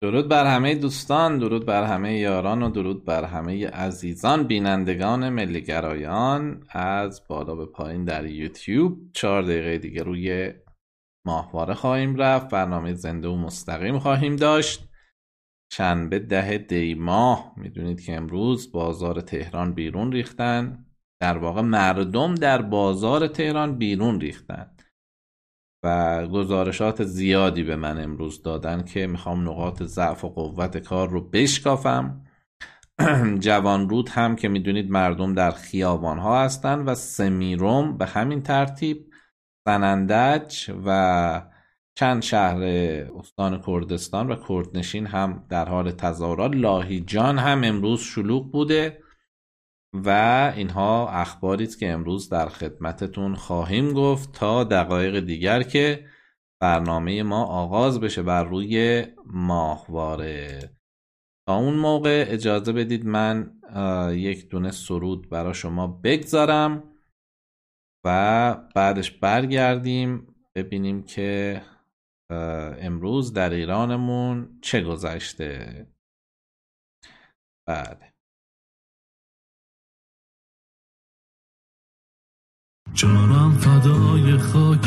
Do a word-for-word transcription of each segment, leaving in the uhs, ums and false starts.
درود بر همه دوستان، درود بر همه یاران و درود بر همه عزیزان بینندگان ملیگرایان از بالا به پایین در یوتیوب. چهار دقیقه دیگه روی ماهواره خواهیم رفت، برنامه زنده و مستقیم خواهیم داشت. شنبه ده دی ماه، میدونید که امروز بازار تهران بیرون ریختن، در واقع مردم در بازار تهران بیرون ریختن و گزارشات زیادی به من امروز دادن که میخوام نقاط ضعف و قوت کار رو بشکافم. جوان رود هم که میدونید مردم در خیابان ها هستن و سمیروم به همین ترتیب، سنندج و چند شهر استان کردستان و کردنشین هم در حال تظاهرات. لاهیجان هم امروز شلوغ بوده و اینها اخباری است که امروز در خدمتتون خواهیم گفت تا دقایق دیگر که برنامه ما آغاز بشه بر روی ماهواره. تا اون موقع اجازه بدید من یک دونه سرود برای شما بگذارم و بعدش برگردیم ببینیم که امروز در ایرانمون چه گذشته. بله، جانم فدای خاک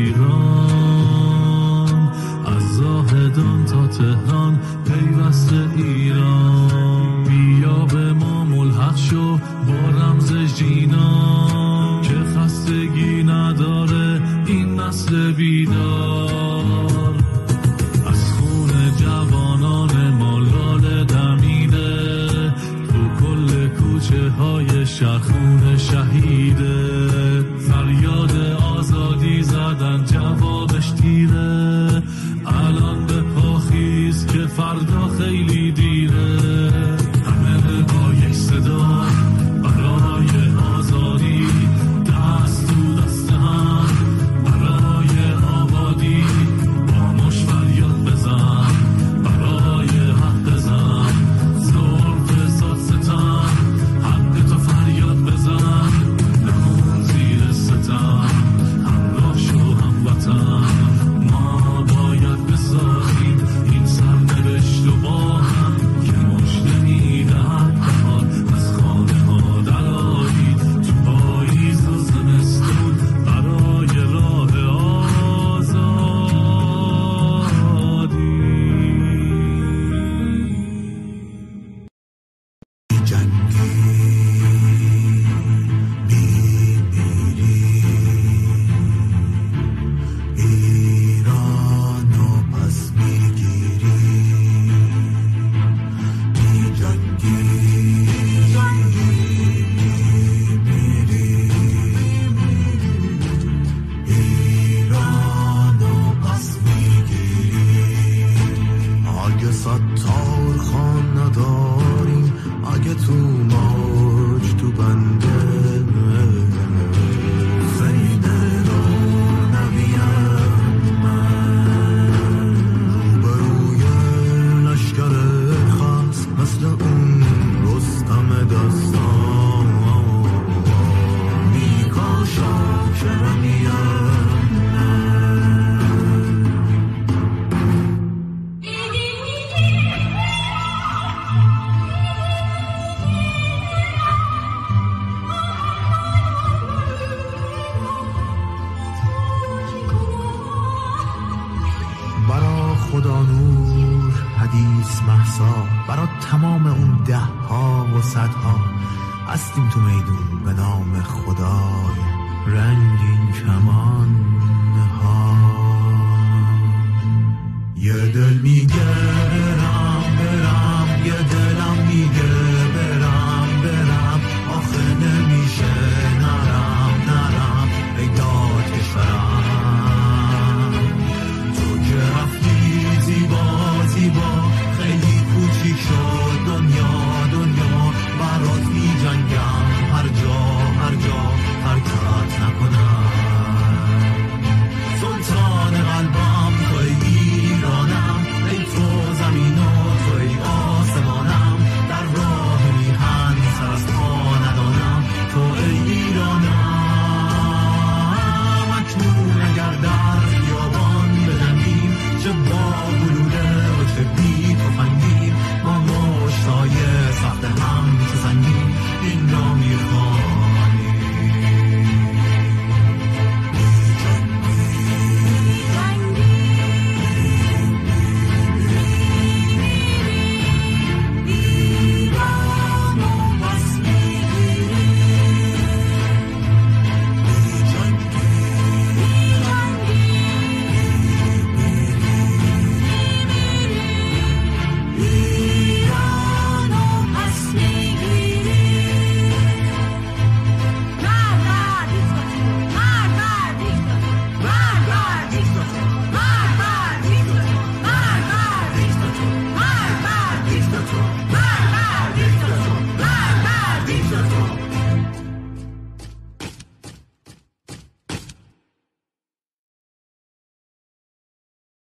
ایران، از زاهدان تا تهران پیوست ایران. بیا به ما ملحق شو با رمز جینا، که خستگی نداره این نسل بیدار. از خون جوانان ما لاله دمیده، تو کل کوچه های شهر خون شهیده. فریاد آزادی زدن جوابش تیره، الان به پاخیز که فردا خیلی دیره. همه با یک صدا برای آزادی، دست تو دست هم برای آبادی. با مش فریاد بزن برای حق زن، ظلم فساد ستم حق تو فریاد بزن. نمون زیر ستم همراه شو هموطن، ما باید بسازیم این سرنوشت و با هم، که مژده میدهد بهار از خانه ها درآیید. تو پاییز و زمستون برای راه آزادی. جنگی میمیری ایرانو پس میگیری. بی جنگی میمیری ایرانو پس میگیری. اگه ستار خان نداریم، اگه تو موج تو بنده، خیمه رو نبیم من روبروی لشکر خصم، مثل اون رستم دستان. میکاشم که نمیم برا خدا نور حدیث محسا، برا تمام اون ده ها و صد ها هستیم تو میدون به نام خدای رنگین کمان ها. یه دل میگه برم برم، یه دلم میگه برم برم، آخه نمیشه نرم نرم ای داد کشورم. تو که رفتی زیبا زیبا، خیلی کوچیک شد دنیا دنیا. برات می جنگم هر جا هر جا حرکت نکنم. سلطان قلبم تو ایرانم، ای تو زمین و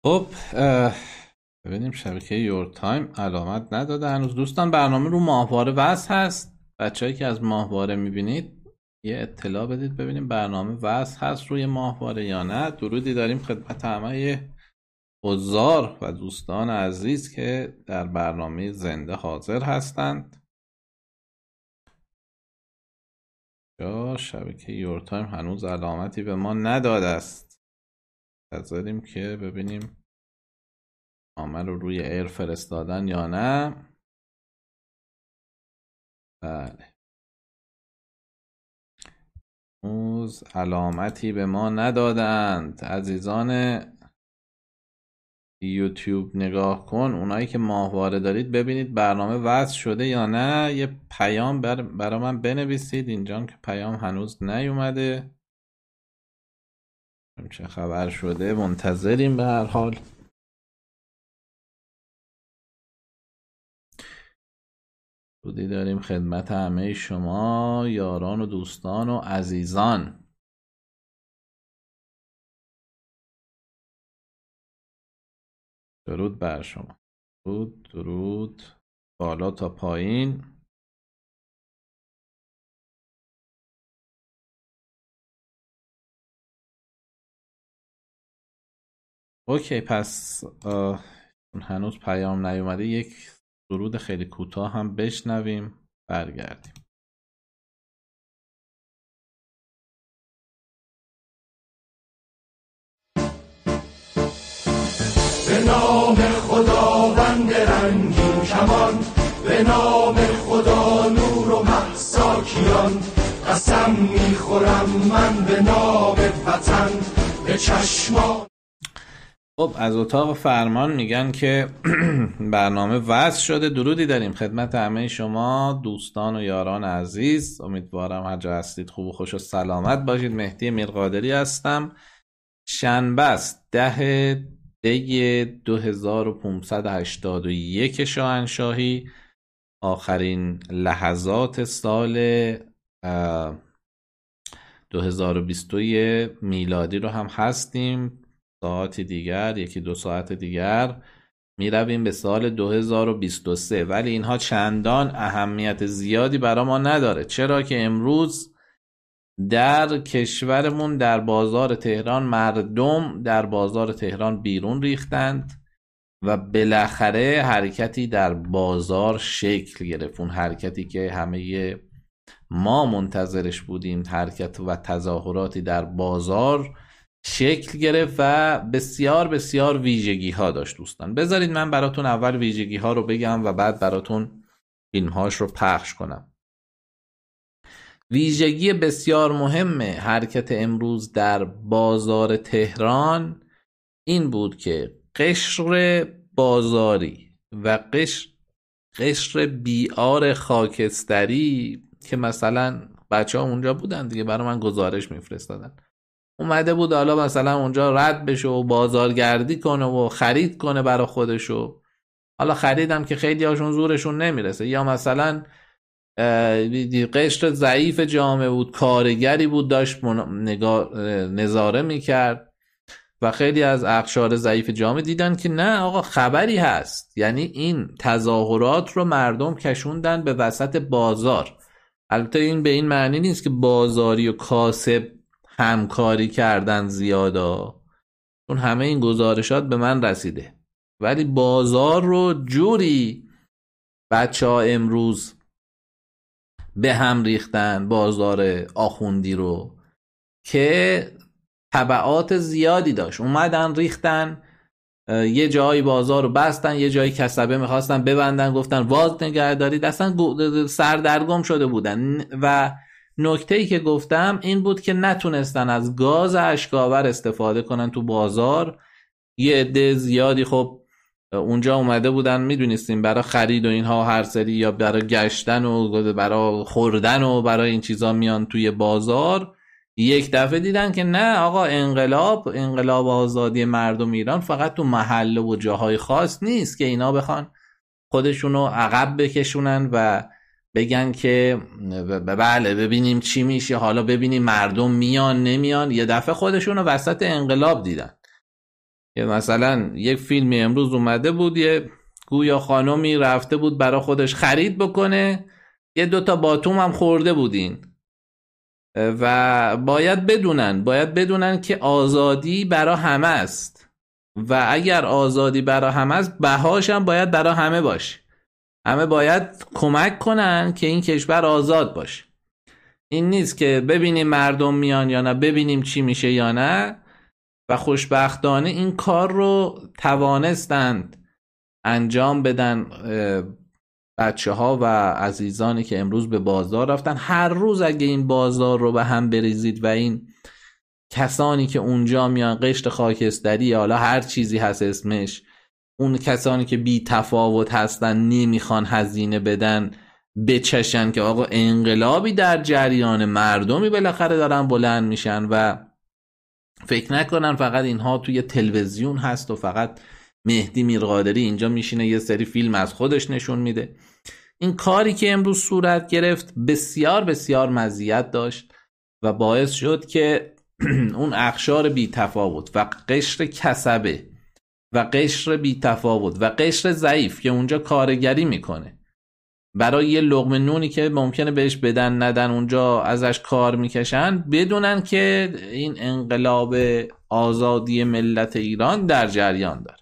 خب ببینیم شبکه یور تایم علامت نداده هنوز. دوستان برنامه رو ماهواره وصل هست. بچه‌ای که از ماهواره میبینید یه اطلاع بدید ببینیم برنامه وصل هست روی ماهواره یا نه. درودی داریم خدمت همه حضار و دوستان عزیز که در برنامه زنده حاضر هستند. یا شبکه یور تایم هنوز علامتی به ما نداده است. منتظریم که ببینیم نامه رو روی ایر فرستادن یا نه. بله هنوز علامتی به ما ندادند. عزیزان یوتیوب نگاه کن، اونایی که ماهواره دارید ببینید برنامه وصل شده یا نه. یه پیام بر برای من بنویسید اینجا که پیام هنوز نیومده. چه خبر شده؟ منتظریم به هر حال. درودی داریم خدمت همه شما یاران و دوستان و عزیزان. درود بر شما. درود درود بالا تا پایین. اوکی پس هنوز پیام نیومده، یک درود خیلی کوتاه هم بشنویم برگردیم. به نام خداوند رنگین کمان، به نام خدا نور و مهساکیان، قسم میخورم من به نام وطن به چشمان. خب از اتاق فرمان میگن که برنامه وصل شده. درودی داریم خدمت همه شما دوستان و یاران عزیز. امیدوارم هر جا هستید خوب و خوش و سلامت باشید. مهدی میرقادری هستم. شنبه است ده دی دو هزار و پانصد و هشتاد و یک شاهنشاهی. آخرین لحظات سال دو هزار و بیست و دو میلادی رو هم هستیم. ساعتی دیگر یکی دو ساعت دیگر می رویم به سال دو هزار و بیست و سه، ولی اینها چندان اهمیت زیادی برای ما نداره، چرا که امروز در کشورمون در بازار تهران مردم در بازار تهران بیرون ریختند و بالاخره حرکتی در بازار شکل گرفت. اون حرکتی که همه ما منتظرش بودیم، حرکت و تظاهراتی در بازار شکل گرفت و بسیار بسیار ویژگی ها داشت. دوستان بذارید من براتون اول ویژگی ها رو بگم و بعد براتون فیلم هاش رو پخش کنم. ویژگی بسیار مهم حرکت امروز در بازار تهران این بود که قشر بازاری و قشر قشر بیار خاکستری که مثلا بچه ها اونجا بودن دیگه، برای من گزارش میفرستادن، اومده بود حالا مثلا اونجا رد بشه و بازارگردی کنه و خرید کنه برای خودشو. حالا خریدم که خیلی هاشون زورشون نمیرسه، یا مثلا قشر ضعیف جامعه بود، کارگری بود داشت نظاره میکرد و خیلی از اقشار ضعیف جامعه دیدن که نه آقا خبری هست. یعنی این تظاهرات رو مردم کشوندن به وسط بازار. البته این به این معنی نیست که بازاری و کاسب همکاری کردن زیادا، چون همه این گزارشات به من رسیده، ولی بازار رو جوری بچه ها امروز به هم ریختن، بازار آخوندی رو، که تبعات زیادی داشت. اومدن ریختن یه جایی بازار رو بستن، یه جایی کسبه میخواستن ببندن گفتن واز نگه دارید، اصلا سردرگم شده بودن. و نکته‌ای که گفتم این بود که نتونستن از گاز اشکاور استفاده کنن تو بازار. یه عده زیادی خب اونجا اومده بودن، میدونستیم برای خرید و اینها هر سری، یا برای گشتن و برای خوردن و برای این چیزا میان توی بازار. یک دفعه دیدن که نه آقا، انقلاب انقلاب آزادی مردم ایران فقط تو محله و جاهای خاص نیست که اینا بخوان خودشونو عقب بکشونن و بگن که بله ببینیم چی میشه، حالا ببینیم مردم میان نمیان. یه دفعه خودشونو وسط انقلاب دیدن. که مثلا یک فیلمی امروز اومده بود، یه گویا خانومی رفته بود برای خودش خرید بکنه، یه دوتا باتوم هم خورده بودین و باید بدونن باید بدونن که آزادی برای همه است و اگر آزادی برای همه است بهاش هم باید برای همه باشه. همه باید کمک کنن که این کشور آزاد باشه. این نیست که ببینیم مردم میان یا نه، ببینیم چی میشه یا نه. و خوشبختانه این کار رو توانستند انجام بدن بچه ها و عزیزانی که امروز به بازار رفتن. هر روز اگه این بازار رو به هم بریزید و این کسانی که اونجا میان قشر خاکستری، حالا هر چیزی هست اسمش، اون کسانی که بی تفاوت هستن نمیخوان هزینه بدن، بچشن که آقا انقلابی در جریان، مردمی بالاخره دارن بلند میشن و فکر نکنن فقط اینها توی تلویزیون هست و فقط مهدی میرقادری اینجا میشینه یه سری فیلم از خودش نشون میده. این کاری که امروز صورت گرفت بسیار بسیار مزیت داشت و باعث شد که اون اقشار بی تفاوت و قشر کسبه و قشر بی تفاوت و قشر ضعیف که اونجا کارگری میکنه برای یه لقمه نونی که ممکنه بهش بدن ندن اونجا ازش کار میکشن، بدونن که این انقلاب آزادی ملت ایران در جریان داره.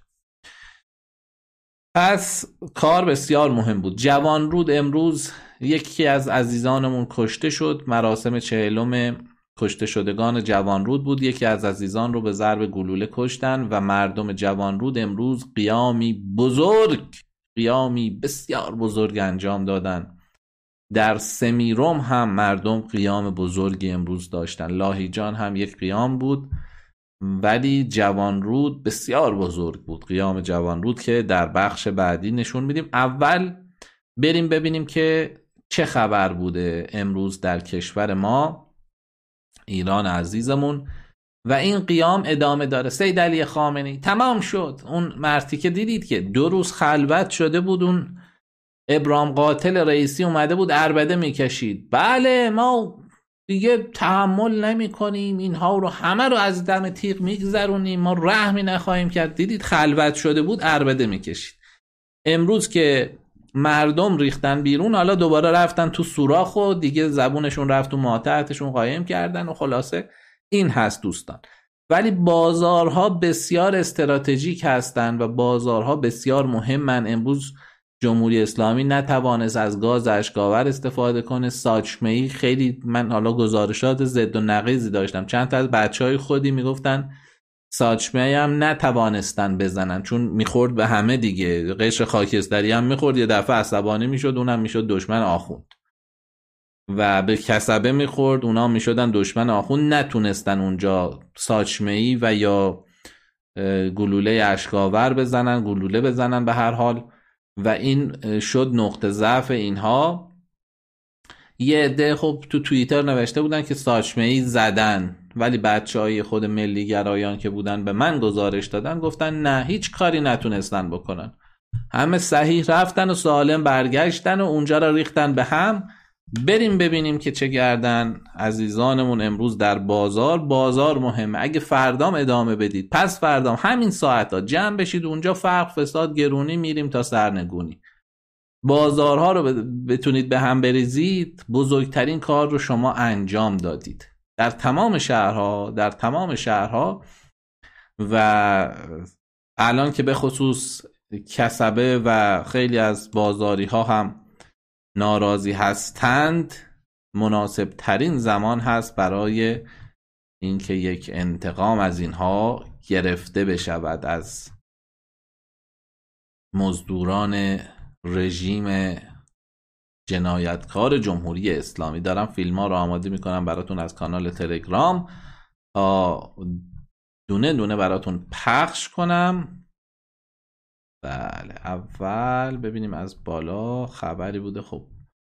پس کار بسیار مهم بود. جوانرود امروز یکی از عزیزانمون کشته شد. مراسم چهلم کشته شدگان جوانرود بود. یکی از عزیزان رو به ضرب گلوله کشتن و مردم جوانرود امروز قیامی بزرگ قیامی بسیار بزرگ انجام دادن. در سمیروم هم مردم قیام بزرگی امروز داشتن. لاهیجان هم یک قیام بود ولی جوانرود بسیار بزرگ بود. قیام جوانرود که در بخش بعدی نشون میدیم. اول بریم ببینیم که چه خبر بوده امروز در کشور ما، ایران عزیزمون. و این قیام ادامه داره. سید علی خامنه‌ای تمام شد. اون مرتی که دیدید که دو روز خلوت شده بود، اون ابرام قاتل رئیسی اومده بود عربده میکشید، بله ما دیگه تحمل نمی کنیم اینها رو، همه رو از دم تیغ میگذرونیم، ما رحمی نخواهیم کرد. دیدید خلوت شده بود عربده میکشید. امروز که مردم ریختن بیرون، حالا دوباره رفتن تو سوراخ و دیگه زبونشون رفت تو ماتحتشون قایم کردن و خلاصه این هست دوستان. ولی بازارها بسیار استراتژیک هستند و بازارها بسیار مهمن. امروز جمهوری اسلامی نتوانست از گاز اشکاور استفاده کنه. ساچمه‌ای خیلی، من حالا گزارشات ضد و نقیضی داشتم، چند تا از بچهای خودی میگفتن ساچمه‌ای هم نتوانستن بزنن چون میخورد به همه دیگه. قشر خاکستری هم میخورد، یه دفعه عصبانی میشد، اونم میشد دشمن آخوند و به کسبه میخورد، اونا میشدن دشمن آخوند. نتونستن اونجا ساچمه‌ای و یا گلوله اشکاور بزنن، گلوله بزنن به هر حال، و این شد نقطه ضعف اینها. یه عده خب تو توییتر نوشته بودن که ساچمه‌ای زدن، ولی بچهای خود ملی گرایان که بودن به من گزارش دادن گفتن نه، هیچ کاری نتونستن بکنن، همه صحیح رفتن و سالم برگشتن و اونجا را ریختن به هم. بریم ببینیم که چه گردن عزیزانمون امروز در بازار. بازار مهمه. اگه فردام ادامه بدید، پس فردام همین ساعتا جمع بشید اونجا، فرق فساد گرونی میریم تا سرنگونی. بازارها رو بتونید به هم بریزید، بزرگترین کار رو شما انجام دادید در تمام شهرها در تمام شهرها و الان که به خصوص کسبه و خیلی از بازاری ها هم ناراضی هستند، مناسب ترین زمان هست برای اینکه یک انتقام از اینها گرفته بشود، از مزدوران رژیم جنایتکار جمهوری اسلامی. دارم فیلم ها رو آماده میکنم براتون از کانال تلگرام تا دونه دونه براتون پخش کنم. بله، اول ببینیم از بالا خبری بوده. خب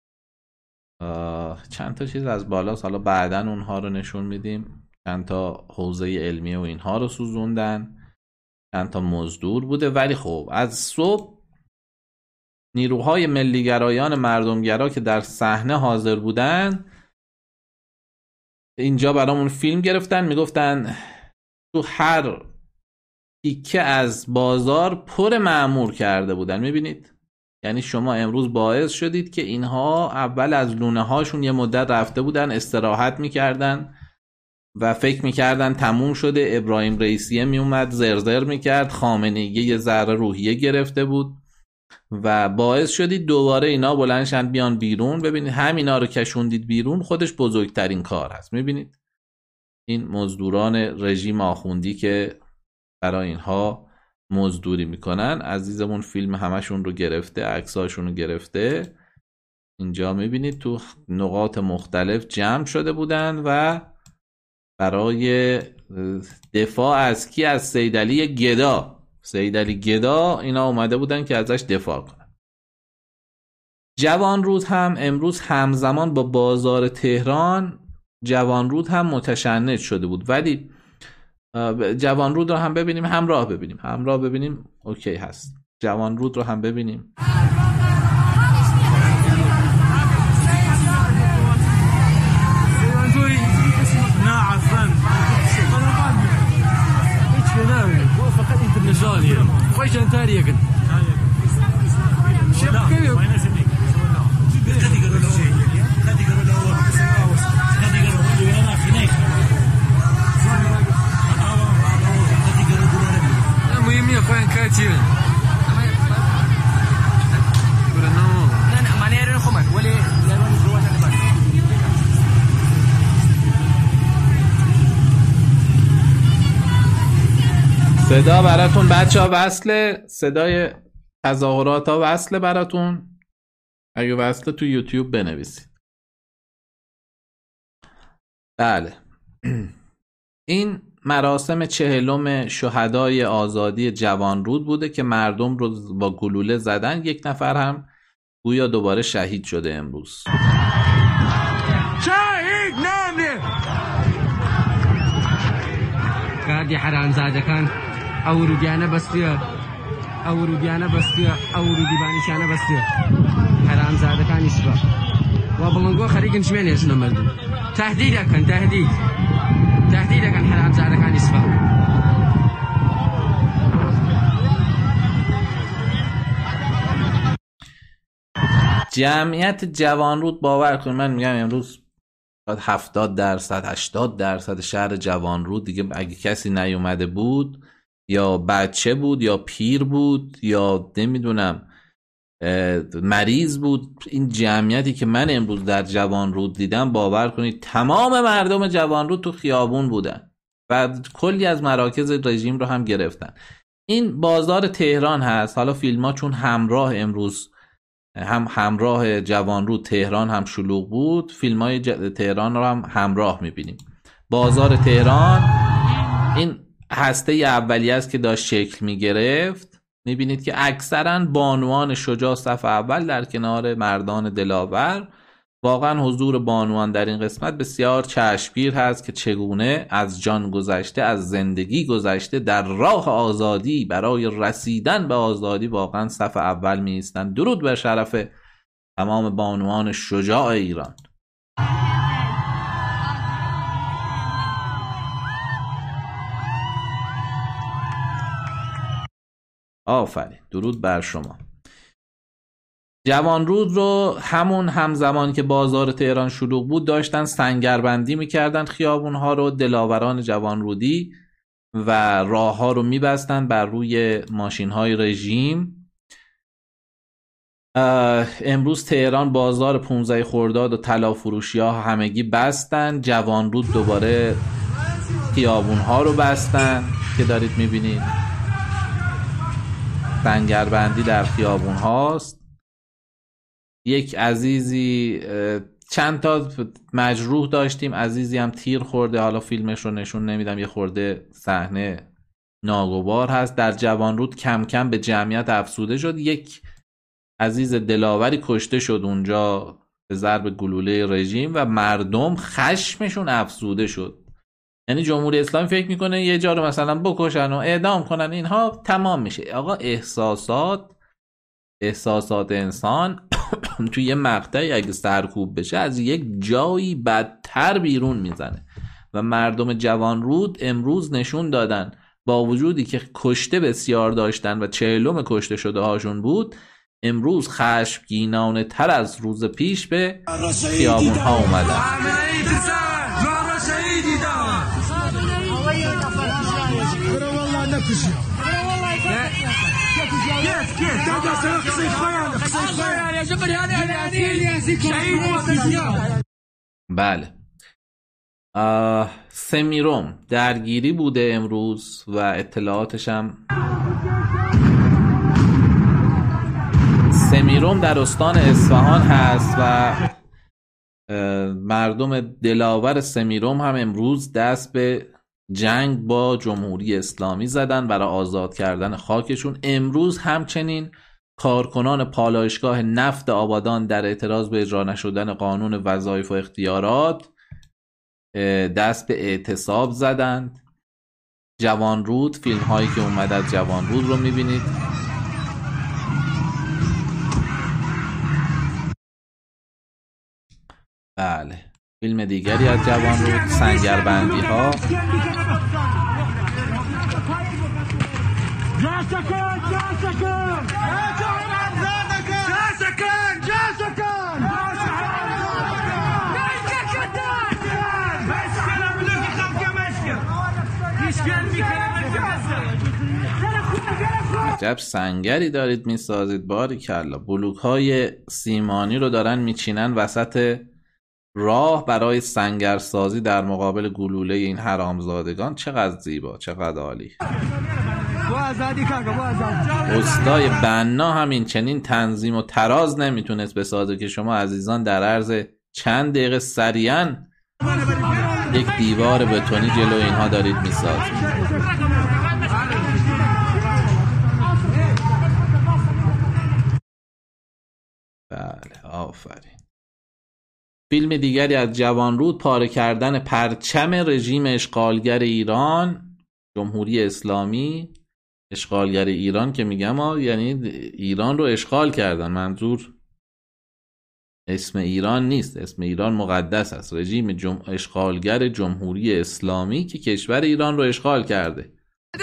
چند تا چیز از بالا، حالا بعدن اونها رو نشون میدیم. چند تا حوزه علمیه و اینها رو سوزوندن، چند تا مزدور بوده. ولی خب از صبح نیروهای ملیگرایان مردمگرا که در صحنه حاضر بودن اینجا برامون فیلم گرفتن، میگفتن تو هر تیکه از بازار پر مأمور کرده بودن. میبینید؟ یعنی شما امروز باعث شدید که اینها اول از لونه هاشون یه مدت رفته بودن استراحت میکردن و فکر میکردن تموم شده. ابراهیم رئیسیه میومد زرزر میکرد، خامنه‌ای یه ذره روحیه گرفته بود و باعث شدید دوباره اینا بلندشن بیان بیرون. ببینید همینا رو کشوندید بیرون، خودش بزرگترین کار هست. میبینید این مزدوران رژیم آخوندی که برای اینها مزدوری میکنن، عزیزمون فیلم همشون رو گرفته، عکساشون رو گرفته. اینجا میبینید تو نقاط مختلف جمع شده بودن و برای دفاع از کی؟ از سیدعلی گدا. سیدعلی گدا اینا اومده بودن که ازش دفاع کنن. جوانرود هم امروز همزمان با بازار تهران جوانرود هم متشنج شده بود. ولی جوانرود رو هم ببینیم، همراه ببینیم همراه ببینیم اوکی هست. جوانرود رو هم ببینیم. خوش انتاريه كنت شوف كيف وين اسميك خدي قالوا له خدي قالوا له خدي قالوا له انا فينيك خدي قالوا له المهم يا خويا كاتير قلنا لا لا ما نيرن خمك ولا لا ولا لا صدا براتون بچه ها وصله، صدای تظاهرات ها وصله براتون. اگه وصله تو یوتیوب بنویسید. بله این مراسم چهلم شهدای آزادی جوانرود بوده که مردم رو با گلوله زدن. یک نفر هم گویا دوباره شهید شده امروز. شهید نامه قاعد حرام زاده کان او رودیانه بستیا او رودیانه بستیا او رودیبانی شانه بستیا حرام زاده کان اسبا و بلنگو خریگن شمینه شنو مردم تهدید کن تهدید تهدید کن حرام زاده کان اسبا. جمعیت جوانرود باور کنید من میگم امروز هفتاد درصد هشتاد درصد شهر جوانرود دیگه اگه کسی نیومده بود یا بچه بود یا پیر بود یا نمیدونم مریض بود، این جمعیتی که من امروز در جوانرود دیدم باور کنید تمام مردم جوانرود تو خیابون بودن و کلی از مراکز رژیم رو هم گرفتن. این بازار تهران هست. حالا فیلم ها چون همراه امروز هم همراه جوانرود تهران هم شلوغ بود، فیلم های ج... تهران رو هم همراه میبینیم. بازار تهران این هسته اولیه است که داشت شکل میگرفت. میبینید که اکثرا بانوان شجاع صف اول در کنار مردان دلاور. واقعا حضور بانوان در این قسمت بسیار چشمگیر هست که چگونه از جان گذشته، از زندگی گذشته، در راه آزادی برای رسیدن به آزادی واقعا صف اول می ایستند. درود بر شرف تمام بانوان شجاع ایران. آفرین، درود بر شما. جوانرود رو همون همزمان که بازار تهران شلوغ بود داشتن سنگربندی میکردن خیابونها رو. دلاوران جوانرودی و راه ها رو میبستن بر روی ماشین های رژیم. امروز تهران بازار پانزده خرداد و طلا فروشی ها همگی بستن. جوانرود دوباره خیابون ها رو بستن که دارید میبینید. سنگربندی در خیابون هاست. یک عزیزی، چند تا مجروح داشتیم، عزیزی هم تیر خورده. حالا فیلمش رو نشون نمیدم، یه خورده صحنه ناگوار هست. در جوانرود کم کم به جمعیت افسوده شد. یک عزیز دلاوری کشته شد اونجا به ضرب گلوله رژیم و مردم خشمشون افسوده شد. یعنی جمهوری اسلامی فکر میکنه یه جا رو مثلا بکشن و اعدام کنن اینها تمام میشه. آقا احساسات احساسات انسان توی یه مقطعی اگه سرکوب بشه از یک جایی بدتر بیرون میزنه و مردم جوانرود امروز نشون دادن با وجودی که کشته بسیار داشتن و چهلم کشته شده هاشون بود، امروز خشمگینانه تر از روز پیش به خیابون ها اومدن. بله، سمیروم درگیری بوده امروز و اطلاعاتش هم سمیروم در استان اصفهان هست و مردم دلاور سمیروم هم امروز دست به جنگ با جمهوری اسلامی زدن برای آزاد کردن خاکشون. امروز همچنین کارکنان پالایشگاه نفت آبادان در اعتراض به اجرا نشدن قانون وظایف و اختیارات دست به اعتصاب زدند. جوانرود، فیلم هایی که اومد از جوانرود رو میبینید. بله، فیلم دیگری از جوانرود، سنگربندی ها. عجب سنگری دارید میسازید، باریکلا. بلوک های سیمانی رو دارن میچینن وسط راه برای سنگرسازی در مقابل گلوله این حرامزادگان. چقدر زیبا، چقدر عالی. استای بنا همین چنین تنظیم و تراز نمیتونست بسازه که شما عزیزان در عرض چند دقیقه سریعا یک دیوار بتونی جلو اینها دارید میسازید. بله، آفرین. فیلم دیگری از جوانرود، پاره کردن پرچم رژیم اشغالگر ایران، جمهوری اسلامی. اشغالگر ایران که میگم ها، یعنی ایران رو اشغال کردن، منظور اسم ایران نیست، اسم ایران مقدس است. رژیم جم... اشغالگر جمهوری اسلامی که کشور ایران رو اشغال کرده.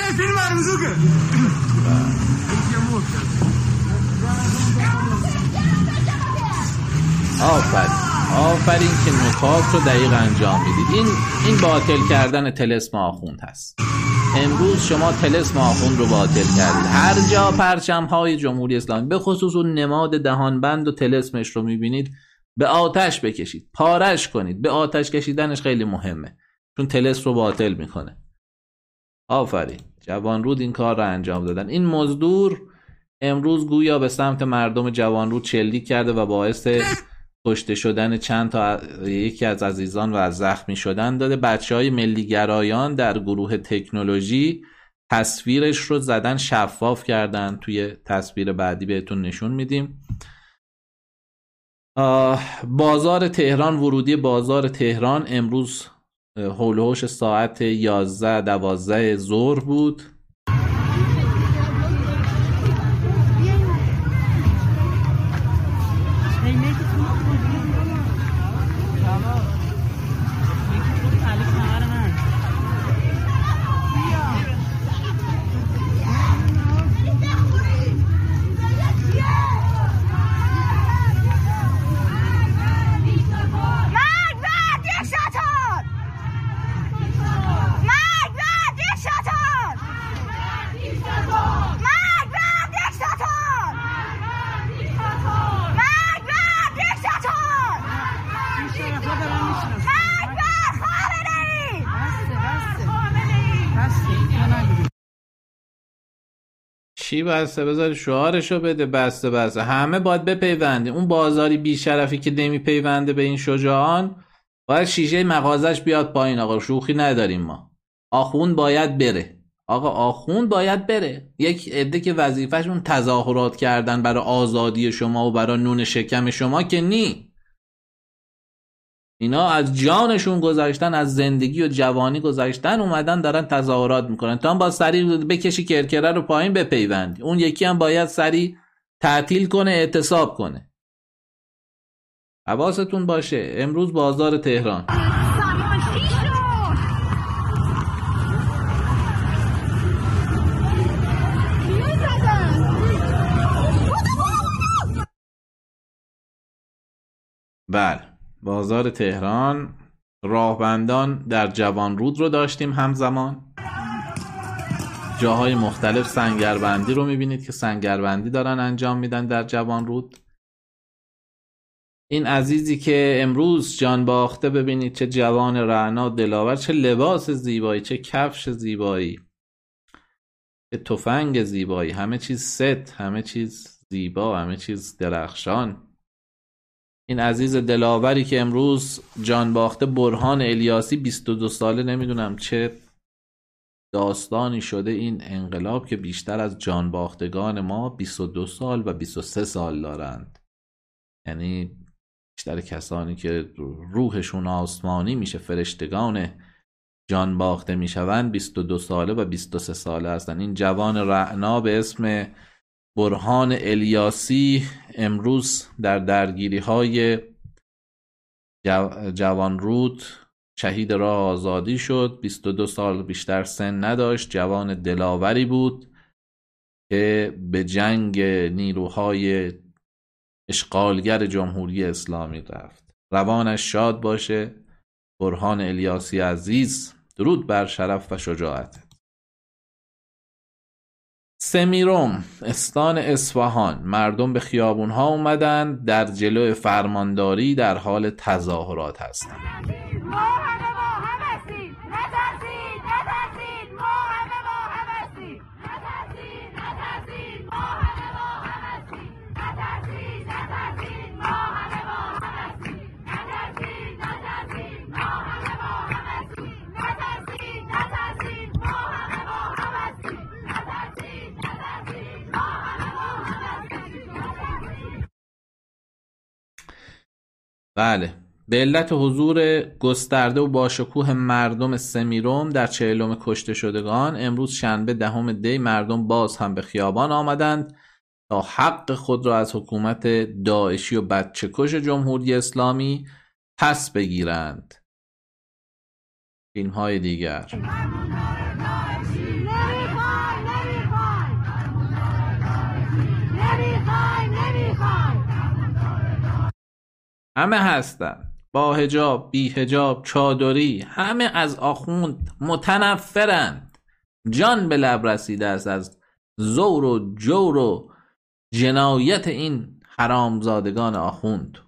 آفرین، آفرین که نکات رو دقیق انجام میدید. این این باطل کردن طلسم آخوند هست. امروز شما طلسم آخوند رو باطل کردید. هر جا پرچم های جمهوری اسلامی، به خصوص اون نماد دهانبند و طلسمش رو میبینید، به آتش بکشید، پارش کنید. به آتش کشیدنش خیلی مهمه، چون طلسم رو باطل میکنه. آفرین، جوانرود این کار رو انجام دادن. این مزدور امروز گویا به سمت مردم جوانرود شلیک کرده و باعث کشته شدن چند تا یکی از عزیزان و از زخمی شدن داده. بچهای ملی گرایان در گروه تکنولوژی تصویرش رو زدن، شفاف کردن. توی تصویر بعدی بهتون نشون میدیم. بازار تهران، ورودی بازار تهران امروز هول و هوش ساعت یازده دوازده ظهر بود. چی بسته؟ بذاری شعارشو بده. بسته بسته همه باید بپیونده. اون بازاری بیشرفی که نمی پیونده به این شجاعان، باید شیشه مغازش بیاد پایین. آقا شوخی نداریم ما. آخوند باید بره. آقا آخوند باید بره. یک عده که وظیفه‌شون تظاهرات کردن برای آزادی شما و برای نون شکم شما که نی. اینا از جانشون گذاشتن، از زندگی و جوانی گذاشتن، اومدن دارن تظاهرات میکنن. تا هم با سریع بکشی کرکره رو پایین بپیوندی. اون یکی هم باید سریع تعطیل کنه، اعتصاب کنه. حواستون باشه. امروز بازار تهران بله، بازار تهران، راهبندان در جوانرود رو داشتیم همزمان. جاهای مختلف سنگربندی رو میبینید که سنگربندی دارن انجام میدن در جوانرود. این عزیزی که امروز جان باخته، ببینید چه جوان رعنا دلاور، چه لباس زیبایی، چه کفش زیبایی، چه تفنگ زیبایی، همه چیز ست، همه چیز زیبا، همه چیز درخشان. این عزیز دلاوری که امروز جان باخته، برهان الیاسی، بیست و دو ساله، نمیدونم چه داستانی شده این انقلاب که بیشتر از جان باختگان ما بیست و دو سال و بیست و سه سال دارند. یعنی بیشتر کسانی که روحشون آسمانی میشه، فرشتگان جان باخته میشوند، بیست و دو ساله و بیست و سه ساله هستند. این جوان رعنا به اسم برهان الیاسی امروز در درگیری های جو... جوانرود شهید راه آزادی شد. بیست و دو سال بیشتر سن نداشت، جوان دلاوری بود که به جنگ نیروهای اشغالگر جمهوری اسلامی رفت. روانش شاد باشه برهان الیاسی عزیز. درود بر شرف و شجاعت. سمیروم، استان اصفهان، مردم به خیابونها اومدن، در جلو فرمانداری در حال تظاهرات هستند. بله، به علت حضور گسترده و باشکوه مردم سمیروم در چهلم کشته شدگان، امروز شنبه دهم دی مردم باز هم به خیابان آمدند تا حق خود را از حکومت داعشی و بچه‌کش جمهوری اسلامی پس بگیرند. فیلم های دیگر همه هستن، با حجاب، بی حجاب، چادری، همه از آخوند متنفرند. جان به لب رسیده است از زور و جور و جنایت این حرامزادگان آخوند.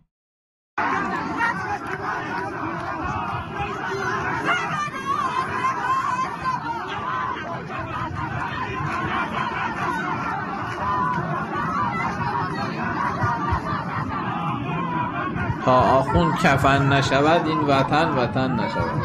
تا آخوند کفن نشود این وطن وطن نشود.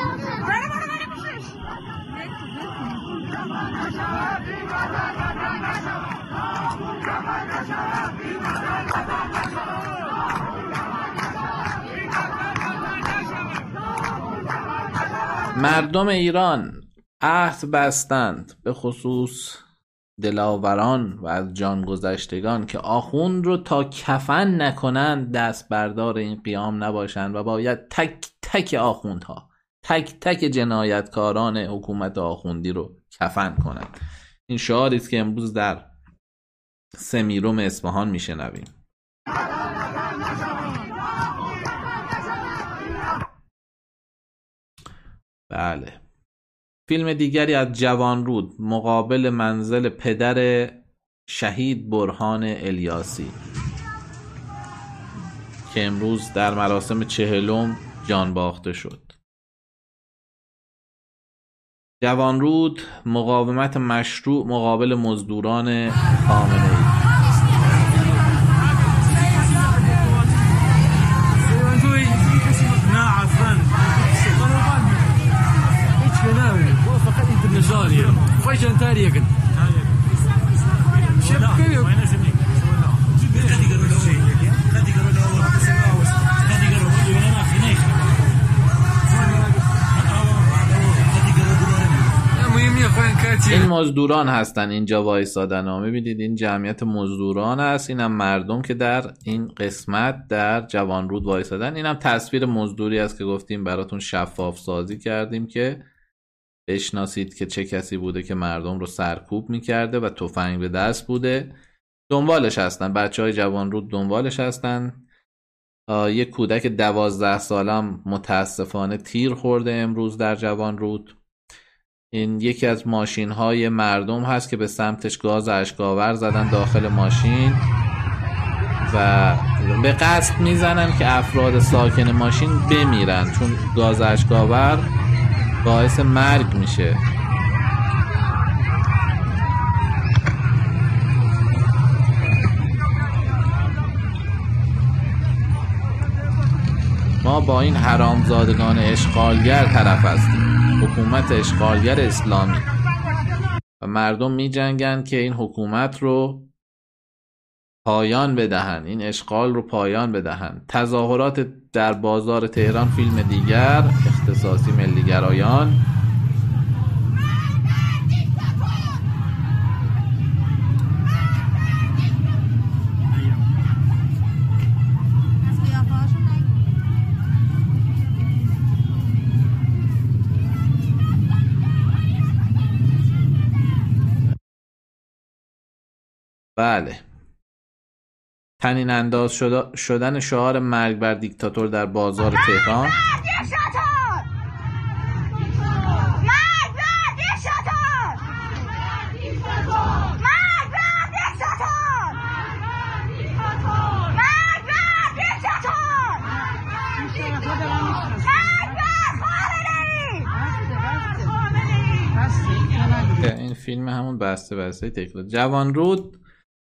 مردم ایران عهد بستند، به خصوص دلاوران و از جان گذشتگان، که آخوند رو تا کفن نکنند دست بردار این قیام نباشند و باید تک تک آخوندها، تک تک جنایتکاران حکومت آخوندی رو کفن کنند. این شعاری است که امروز در سمیروم اصفهان میشنویم. بله، فیلم دیگری از جوانرود، مقابل منزل پدر شهید برهان الیاسی که امروز در مراسم چهلم جان باخته شد. جوانرود، مقاومت مشروع مقابل مزدوران خامنه‌ای. خوش انتاری کن. این مزدوران هستن اینجا وایسادن ها، میبینید این جمعیت مزدوران هست. اینم مردم که در این قسمت در جوانرود وایسادن. اینم تصویر مزدوری است که گفتیم براتون شفاف سازی کردیم که بشناسید که چه کسی بوده که مردم رو سرکوب میکرده و تفنگ به دست بوده. دنبالش هستن، بچه های جوانرود دنبالش هستن. یک کودک دوازده سالم متاسفانه تیر خورده امروز در جوانرود. این یکی از ماشین های مردم هست که به سمتش گاز اشک‌آور زدن داخل ماشین و به قصد میزنن که افراد ساکن ماشین بمیرن، چون گاز اشک‌آور باعث مرگ میشه. ما با این حرامزادگان اشغالگر طرف هستیم، حکومت اشغالگر اسلامی، و مردم می جنگن که این حکومت رو پایان بدهن، این اشغال رو پایان بدهن. تظاهرات در بازار تهران، فیلم دیگر اختصاصی ملیگرایان. بله، تنین انداز شدن شعار مرگ بر دیکتاتور در بازار تهران. این فیلم همون بسته بسته تکرار. جوانرود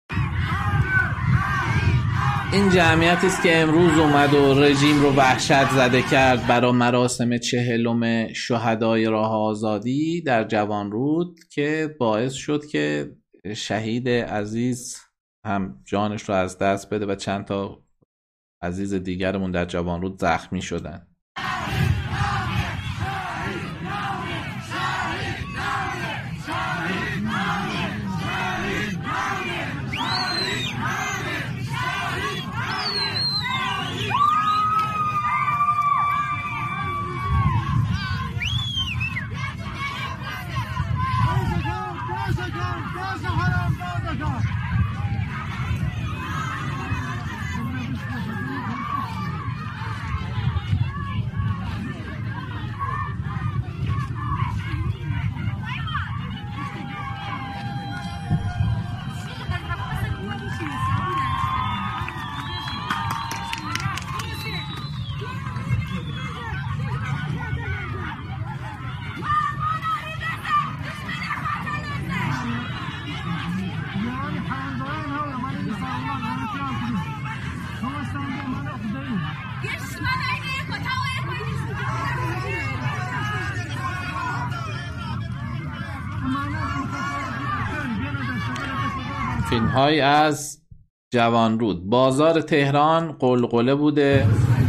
این جمعیتی است که امروز اومد و رژیم رو وحشت زده کرد برای مراسم چهلم شهدای راه آزادی در جوانرود، که باعث شد که شهید عزیز هم جانش رو از دست بده و چند تا عزیز دیگرمون در جوانرود زخمی شدن. فیلم های از جوانرود. بازار تهران قلقله بوده.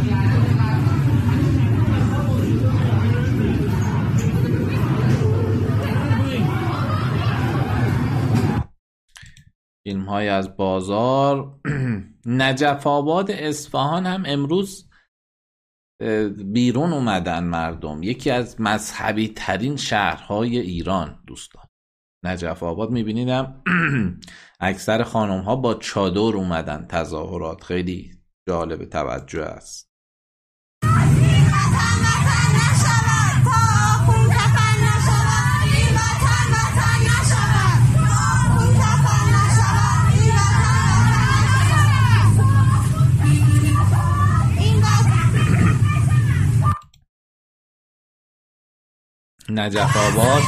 فیلم های از بازار. نجف آباد اصفهان هم امروز بیرون اومدن مردم. یکی از مذهبی ترین شهرهای ایران دوستان، نجف آباد. میبینیدم اکثر خانم ها با چادر اومدن تظاهرات. خیلی جالب توجه است. نجف آباد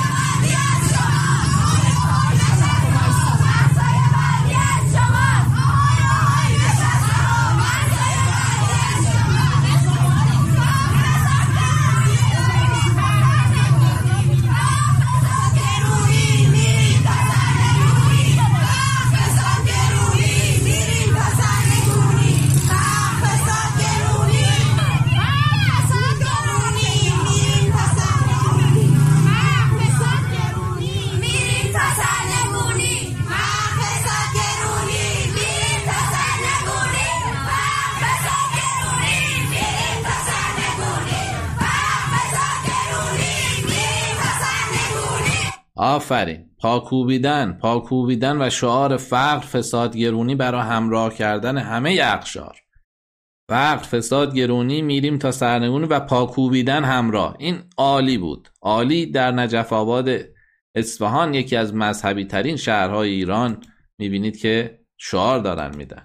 آفرین. پاکوبیدن پاکوبیدن و شعار فقر، فساد، گرونی برای همراه کردن همه اقشار فقر، فساد، گرونی، میریم تا سرنگونی و پاکوبیدن همراه. این عالی بود، عالی. در نجف آباد اصفهان، یکی از مذهبی ترین شهرهای ایران، میبینید که شعار دارن میدن.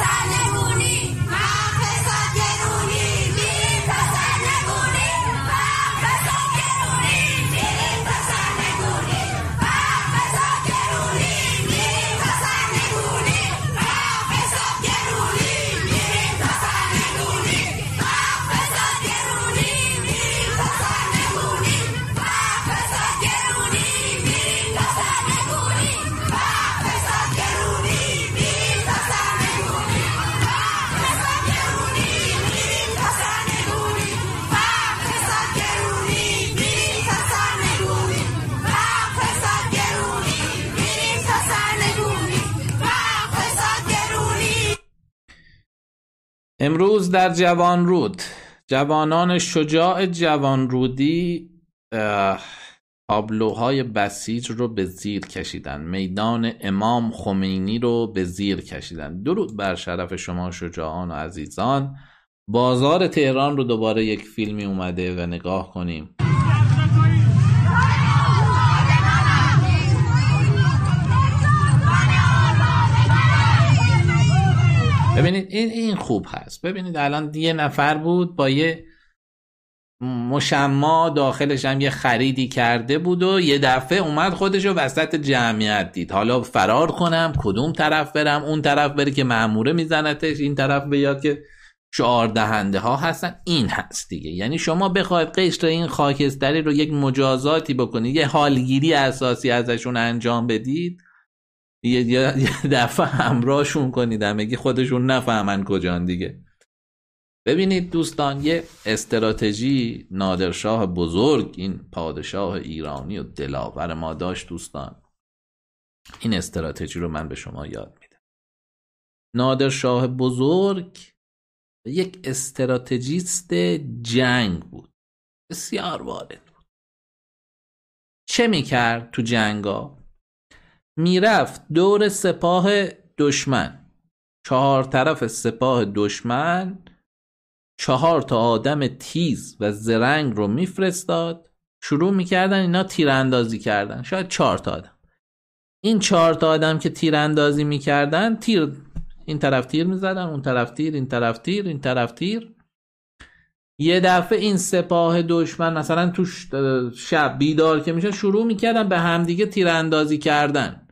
امروز در جوانرود جوانان شجاع جوانرودی تابلوهای بسیج رو به زیر کشیدن، میدان امام خمینی رو به زیر کشیدن. درود بر شرف شما شجاعان و عزیزان. بازار تهران رو دوباره یک فیلمی اومده و نگاه کنیم. ببینید این این خوب هست. ببینید الان یه نفر بود با یه مشما داخلش هم یه خریدی کرده بود و یه دفعه اومد خودشو وسط جمعیت دید. حالا فرار کنم، کدوم طرف برم؟ اون طرف بره که مأموره میزنتش، این طرف بیاد که شعار دهنده ها هستن. این هست دیگه. یعنی شما بخواید قشر این خاکستری رو یک مجازاتی بکنید، یه حالگیری اساسی ازشون انجام بدید، یه, یه دفعه همراهشون کنید، همگی خودشون نفهمن کجان دیگه. ببینید دوستان، یه استراتژی نادرشاه بزرگ، این پادشاه ایرانی و دلاور ما داشت دوستان. این استراتژی رو من به شما یاد میدم. نادرشاه بزرگ یک استراتژیست جنگ بود، بسیار وارد بود. چه میکرد تو جنگا؟ میرفت دور سپاه دشمن، چهار طرف سپاه دشمن چهار تا آدم تیز و زرنگ رو میفرستاد، شروع میکردن اینا تیراندازی کردن. شاید چهار تا آدم. این چهار تا آدم که تیراندازی میکردن، تیر این طرف تیر میزدن، اون طرف تیر، این طرف تیر، این طرف تیر. یه دفعه این سپاه دشمن مثلا تو شب بیدار که میشه، شروع میکردن به همدیگه تیراندازی کردن.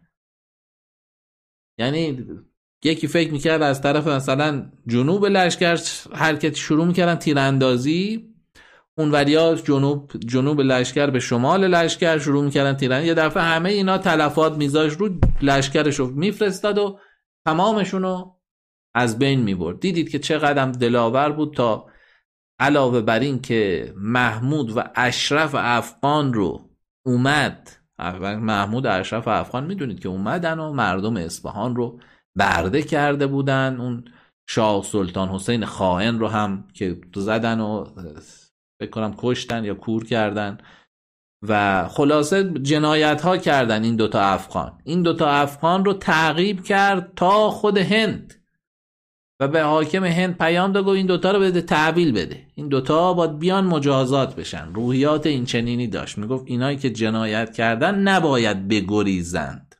یعنی یکی فکر میکرد از طرف مثلا جنوب لشکر حرکت شروع میکردن تیراندازی، اون وریا جنوب جنوب لشکر به شمال لشکر شروع میکردن تیراندازی. یه دفعه همه اینا تلفات میذاش رو لشکرشو میفرستاد و تمامشونو از بین میبرد. دیدید که چقدر دلاور بود. تا علاوه بر این که محمود و اشرف افغان رو اومد، محمود و اشرف افغان میدونید که اومدن و مردم اصفهان رو برده کرده بودن. اون شاه سلطان حسین خائن رو هم که زدن و فکر کنم کشتن یا کور کردن و خلاصه جنایت ها کردن. این دوتا افغان این دوتا افغان رو تعقیب کرد تا خود هند و به حاکم هند پیام داد این دوتا رو بده تحویل بده، این دوتا باید بیان مجازات بشن. روحیات این چنینی داشت، میگفت اینایی که جنایت کردن نباید بگریزند.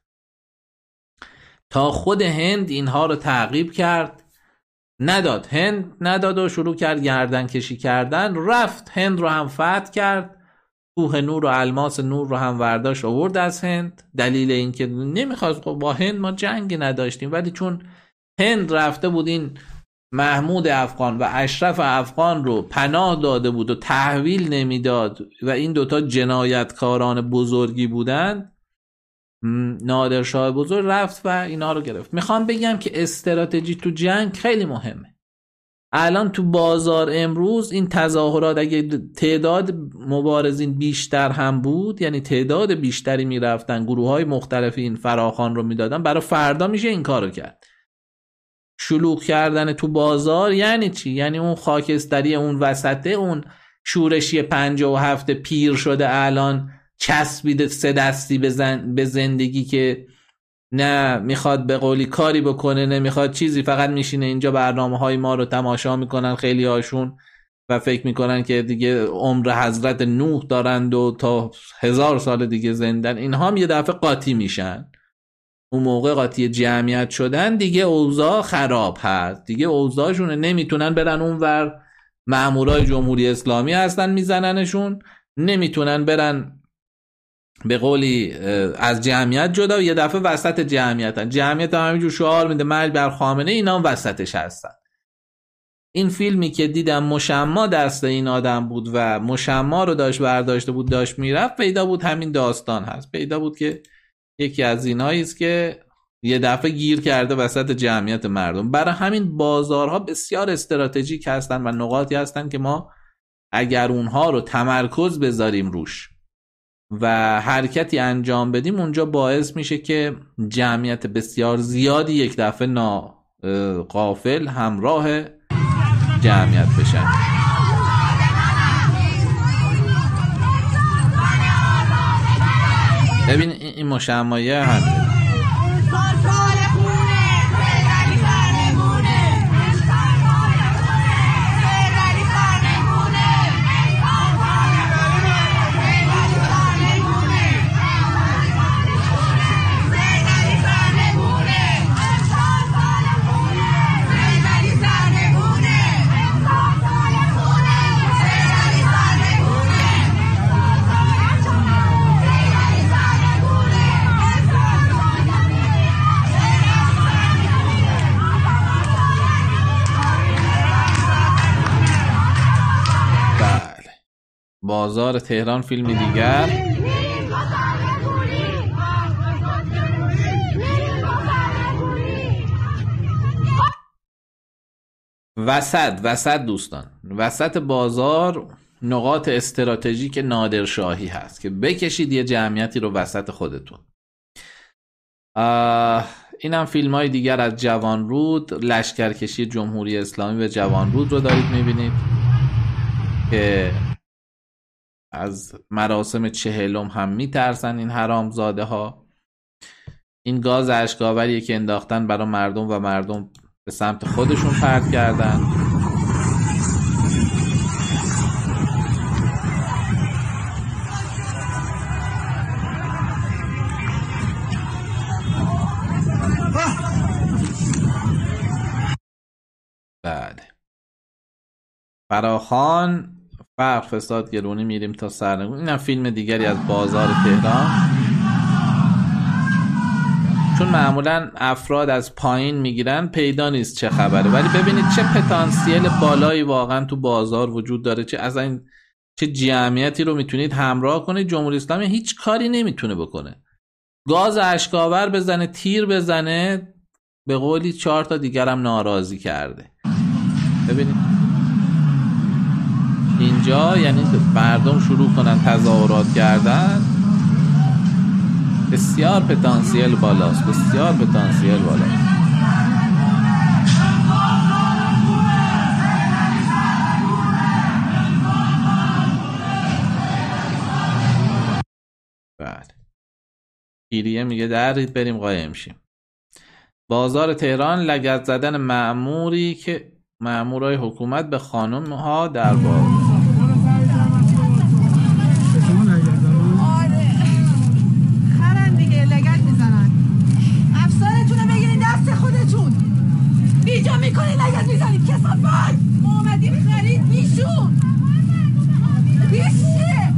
تا خود هند اینها رو تعقیب کرد، نداد. هند نداد و شروع کرد گردن کشی کردن. رفت هند رو هم فتح کرد، کوه نور و الماس نور رو هم ورداشت آورد از هند. دلیل این که نمیخواست، با هند ما جنگی نداشتیم، ولی چون هند رفته بود این محمود افغان و اشرف افغان رو پناه داده بود و تحویل نمیداد و این دوتا جنایتکاران بزرگی بودند، نادرشاه بزرگ رفت و اینا رو گرفت. میخوام بگم که استراتژی تو جنگ خیلی مهمه. الان تو بازار امروز این تظاهرات اگه تعداد مبارزین بیشتر هم بود، یعنی تعداد بیشتری میرفتن، گروه های مختلفی این فراخوان رو میدادن، برای فردا میشه این کارو کرد. شلوغ کردن تو بازار یعنی چی؟ یعنی اون خاکستری اون وسطه، اون شورشی پنجاه و هفت پیر شده الان چسبیده سه دستی به زندگی که نه میخواد به قولی کاری بکنه، نمیخواد چیزی، فقط میشینه اینجا برنامه های ما رو تماشا میکنن خیلی هاشون و فکر میکنن که دیگه عمر حضرت نوح دارند و تا هزار سال دیگه زندن. اینها هم یه دفعه قاطی میشن. اون موقع قاطی جمعیت شدن دیگه اوضاع خراب هست، دیگه اوضاعشونه، نمیتونن برن اونور، مامورای جمهوری اسلامی هستن میزننشون، نمیتونن برن به قولی از جمعیت جدا، یه دفعه وسط جمعیتن. جمعیت هم همینجور شعار میده مرگ بر خامنه، اینا هم وسطش هستن. این فیلمی که دیدم مشما دست این آدم بود و مشما رو داشت برداشته بود داشت میرفت، پیدا بود همین داستان هست، پیدا بود که یکی از اینایی است که یه دفعه گیر کرده وسط جمعیت مردم. برای همین بازارها بسیار استراتژیک هستن و نقاطی هستن که ما اگر اونها رو تمرکز بذاریم روش و حرکتی انجام بدیم، اونجا باعث میشه که جمعیت بسیار زیادی یک دفعه نا غافل همراه جمعیت بشن. ببین این مشمایه هم بازار تهران فیلمی دیگر. وسط وسط دوستان، وسط بازار نقاط استراتژیک نادرشاهی هست که بکشید یه جمعیتی رو وسط خودتون. این هم فیلم های دیگر از جوانرود، لشکرکشی جمهوری اسلامی و جوانرود رو دارید میبینید که از مراسم چهلم هم میترسن این حرامزاده ها. این گاز اشک‌آوریه که انداختن برای مردم و مردم به سمت خودشون پرت کردن. بله، فراخان فرق فساد گرونی میریم تا سرنگون. اینم فیلم دیگری از بازار تهران. چون معمولا افراد از پایین میگیرن پیدا نیست چه خبره، ولی ببینید چه پتانسیل بالایی واقعا تو بازار وجود داره، چه از این چه جمعیتی رو میتونید همراه کنید. جمهوری اسلامی هیچ کاری نمیتونه بکنه، گاز اشک‌آور بزنه، تیر بزنه، به قولی چهار تا دیگرم ناراضی کرده. ببینید اینجا یعنی مردم شروع کنن تظاهرات کردن، بسیار پتانسیل بالاست، بسیار پتانسیل بالاست. بله، پیریه میگه درید بریم قایم شیم. بازار تهران، لگد زدن مأموری که مأمورای حکومت به خانم ها در بازار. بیجا میکنی لگت میزنید کسافت. ما اومدیم خرید بیشون بیشه.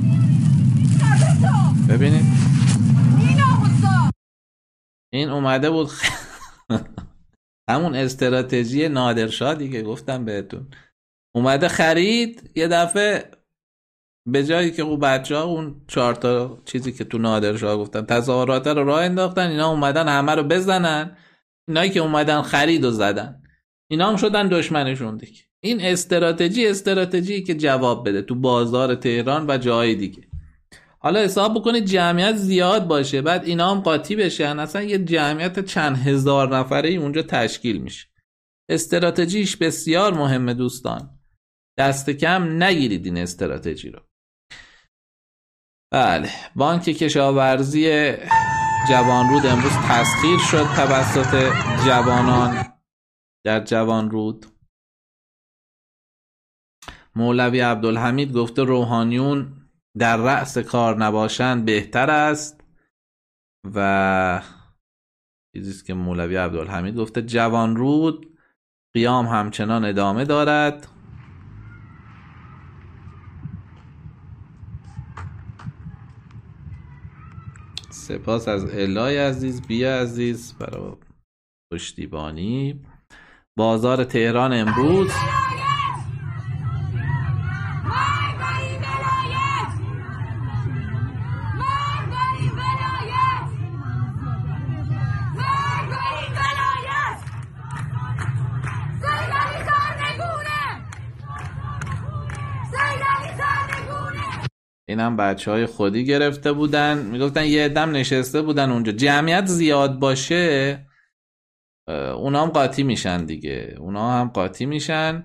ببینید این آموزا این اومده بود خ... همون استراتژی نادرشاه دیگه، گفتم بهتون. اومده خرید، یه دفعه به جایی که اون بچه ها اون چهار تا چیزی که تو نادرشاه گفتن تظاهرات رو راه انداختن، اینا اومدن همه رو بزنن. اینایی که اومدن خرید و زدن، اینا هم شدن دشمنشون دیگه. این استراتژی استراتژی که جواب بده تو بازار تهران و جای دیگه. حالا حساب بکنید جمعیت زیاد باشه، بعد اینا هم قاطی بشن، اصلا یه جمعیت چند هزار نفره اونجا تشکیل میشه. استراتژیش بسیار مهمه دوستان، دست کم نگیرید این استراتژی رو. بله، بانک کشاورزی جوانرود امروز تسخیر شد توسط جوانان در جوانرود. مولوی عبدالحمید گفته روحانیون در رأس کار نباشند بهتر است و چیزیست که مولوی عبدالحمید گفته. جوانرود قیام همچنان ادامه دارد. سپاس از الهی عزیز، بیا عزیز برای پشتیبانی. بازار تهران امروز این هم بچه های خودی گرفته بودن، میگفتن یه دم نشسته بودن اونجا. جمعیت زیاد باشه اونا هم قاطی میشن دیگه، اونا هم قاطی میشن.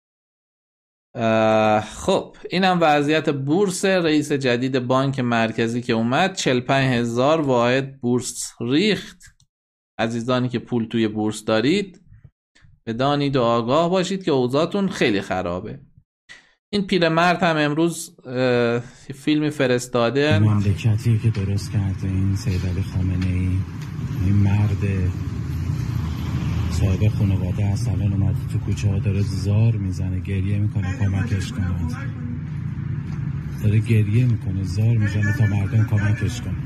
خب این هم وضعیت بورس. رئیس جدید بانک مرکزی که اومد چهل و پنج هزار واحد بورس ریخت. عزیزانی که پول توی بورس دارید بدانید و آگاه باشید که اوضاعتون خیلی خرابه. این پیرمرد هم امروز فیلمی فرستاده. مملکتی که درست کرده این سید علی خامنه ای، این مرد صاحب خانواده است، الان اومده تو کوچه ها داره زار میزنه، گریه میکنه کمکش کنه، داره گریه میکنه زار میزنه تا مردم کمکش کنه.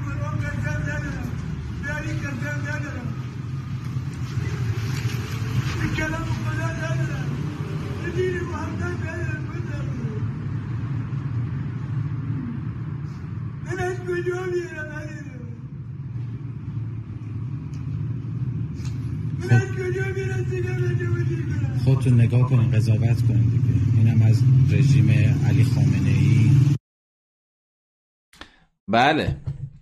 خودتون نگاه کنین، قضاوت کنین دیگه. اینم از رژیم علی خامنه ای. بله،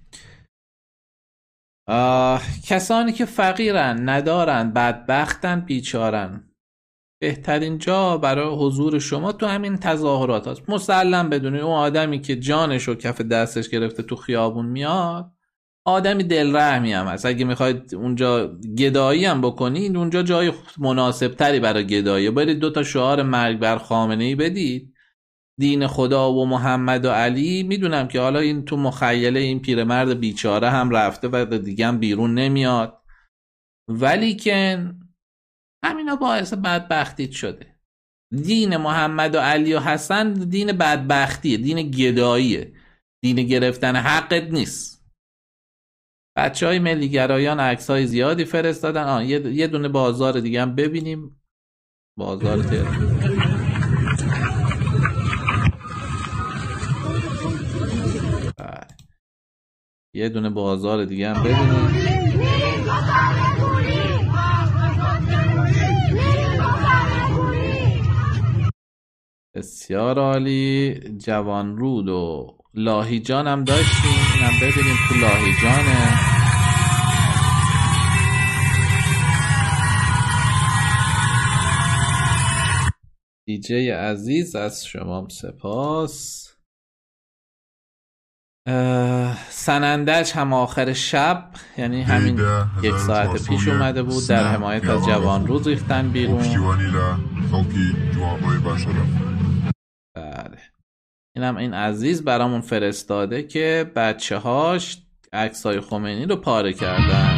آه، کسانی که فقیرن، ندارن، بدبختن، بیچارن، بهترین جا برای حضور شما تو همین تظاهرات هست. مسلم بدونی اون آدمی که جانشو کف دستش گرفته تو خیابون میاد آدمی دلرحمی هم هست. اگه میخواید اونجا گدایی هم بکنید، اونجا جای مناسب تری برای گدایی. برید دو تا شعار مرگ بر خامنه ای بدید، دین خدا و محمد و علی. میدونم که حالا این تو مخیله این پیرمرد بیچاره هم رفته و دیگه هم بیرون نمیاد، ولی که همینا باعث بدبختیت شده. دین محمد و علی و حسن دین بدبختیه، دین گداییه، دین گرفتن حقت نیست. بچه های ملی گرایان عکس های زیادی فرستادن. آه یه, یه دونه بازار دیگه هم ببینیم، بازار تهران. یه دونه بازار دیگه هم ببینیم. بسیار عالی. جوانرود و لاهیجان هم داشتیم، اینم ببینیم تو لاهیجانه. دیجی عزیز از شما سپاس. سنندج هم آخر شب، یعنی همین یک ساعت پیش اومده بود، در حمایت از جوانرود ریختن بیرون. بله، اینم این عزیز برامون فرستاده که بچه هاش عکسای خمینی رو پاره کردن.